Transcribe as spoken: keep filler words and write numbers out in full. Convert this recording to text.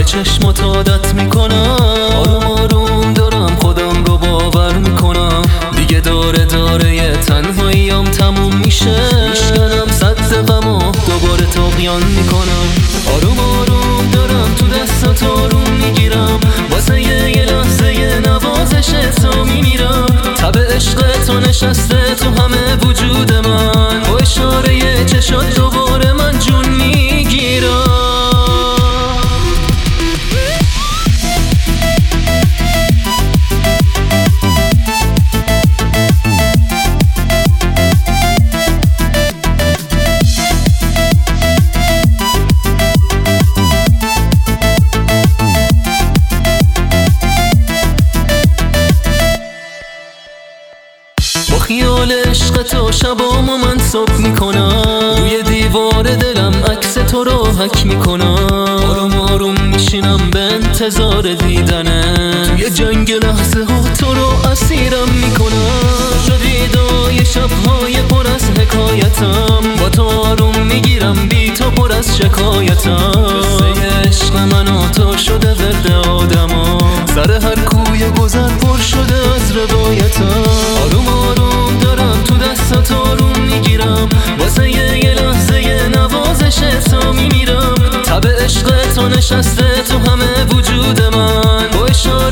چشمات عادت میکنم. آروم آروم دارم خودم رو باور میکنم. دیگه داره داره تنهاییم تموم میشه. میشکنم صد غمو دوباره طغیان میکنم. آروم آروم دارم تو دستات آروم میگیرم. واسه یه لحظه نوازش تو میمیرم. تب عشق تو نشسته تو همه وجود من. با اشاره چشات دوباره من جون میگیرم. با خیال عشق تو شبامو من صبح میکنم. روی دیوار دلم عکس تو رو حک میکنم. آروم آروم میشینم به انتظار دیدنه. توی جنگ لحظه ها تو رو اسیرم میکنم. شدی دای شبهای پر از حکایتم. با تو آروم میگیرم بی تو پر از شکایتم. قصه عشق من و تو شده ورد آدما. سر هر کوی گذر پر شده از روایتم. آروم آروم دارم تو دستات آروم میگیرم. واسه یه لحظه نوازش تو میمیرم. تب عشق تو نشسته تو همه وجود من. با اشاره